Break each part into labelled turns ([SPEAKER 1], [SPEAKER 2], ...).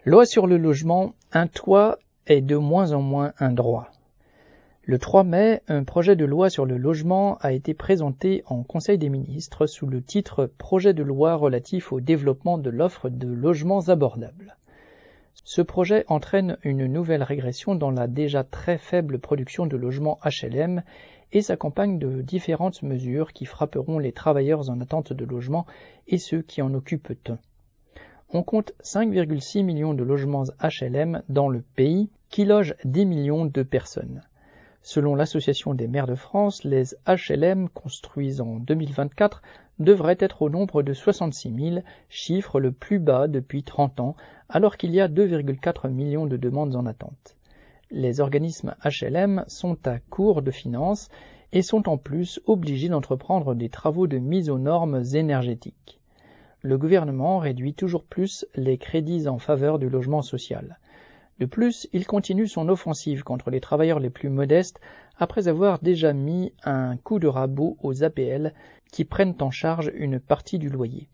[SPEAKER 1] Loi sur le logement, un toit est de moins en moins un droit. Le 3 mai, un projet de loi sur le logement a été présenté en Conseil des ministres sous le titre « Projet de loi relatif au développement de l'offre de logements abordables ». Ce projet entraîne une nouvelle régression dans la déjà très faible production de logements HLM et s'accompagne de différentes mesures qui frapperont les travailleurs en attente de logement et ceux qui en occupent un. On compte 5,6 millions de logements HLM dans le pays qui logent 10 millions de personnes. Selon l'Association des maires de France, les HLM construits en 2024 devraient être au nombre de 66 000, chiffre le plus bas depuis 30 ans, alors qu'il y a 2,4 millions de demandes en attente. Les organismes HLM sont à court de finances et sont en plus obligés d'entreprendre des travaux de mise aux normes énergétiques. Le gouvernement réduit toujours plus les crédits en faveur du logement social. De plus, il continue son offensive contre les travailleurs les plus modestes après avoir déjà mis un coup de rabot aux APL qui prennent en charge une partie du loyer.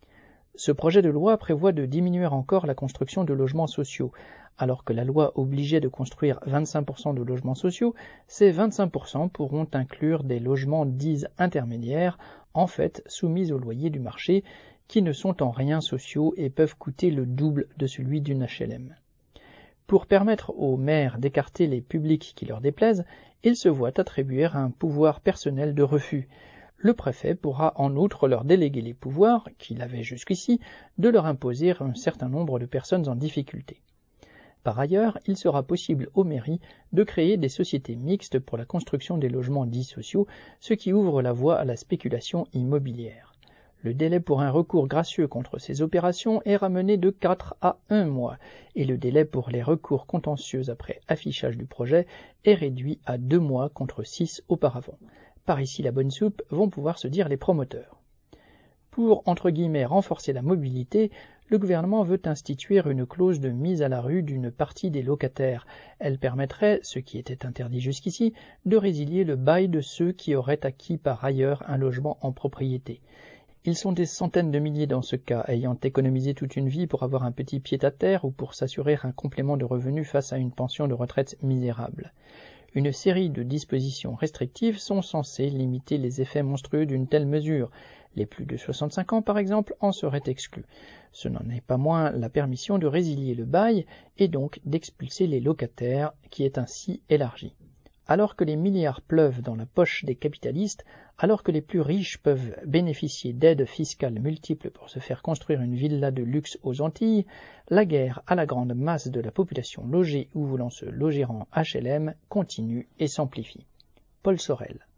[SPEAKER 1] Ce projet de loi prévoit de diminuer encore la construction de logements sociaux. Alors que la loi obligeait de construire 25% de logements sociaux, ces 25% pourront inclure des logements dits intermédiaires, en fait soumis au loyer du marché, qui ne sont en rien sociaux et peuvent coûter le double de celui d'une HLM. Pour permettre aux maires d'écarter les publics qui leur déplaisent, ils se voient attribuer un pouvoir personnel de refus. Le préfet pourra en outre leur déléguer les pouvoirs, qu'il avait jusqu'ici, de leur imposer un certain nombre de personnes en difficulté. Par ailleurs, il sera possible aux mairies de créer des sociétés mixtes pour la construction des logements dits sociaux, ce qui ouvre la voie à la spéculation immobilière. Le délai pour un recours gracieux contre ces opérations est ramené de 4 à 1 mois, et le délai pour les recours contentieux après affichage du projet est réduit à 2 mois contre 6 auparavant. Par ici la bonne soupe, vont pouvoir se dire les promoteurs. Pour, entre guillemets, renforcer la mobilité, le gouvernement veut instituer une clause de mise à la rue d'une partie des locataires. Elle permettrait, ce qui était interdit jusqu'ici, de résilier le bail de ceux qui auraient acquis par ailleurs un logement en propriété. Ils sont des centaines de milliers dans ce cas, ayant économisé toute une vie pour avoir un petit pied-à-terre ou pour s'assurer un complément de revenus face à une pension de retraite misérable. Une série de dispositions restrictives sont censées limiter les effets monstrueux d'une telle mesure. Les plus de 65 ans, par exemple, en seraient exclus. Ce n'en est pas moins la permission de résilier le bail et donc d'expulser les locataires, qui est ainsi élargie. Alors que les milliards pleuvent dans la poche des capitalistes, alors que les plus riches peuvent bénéficier d'aides fiscales multiples pour se faire construire une villa de luxe aux Antilles, la guerre à la grande masse de la population logée ou voulant se loger en HLM continue et s'amplifie. Paul Sorel.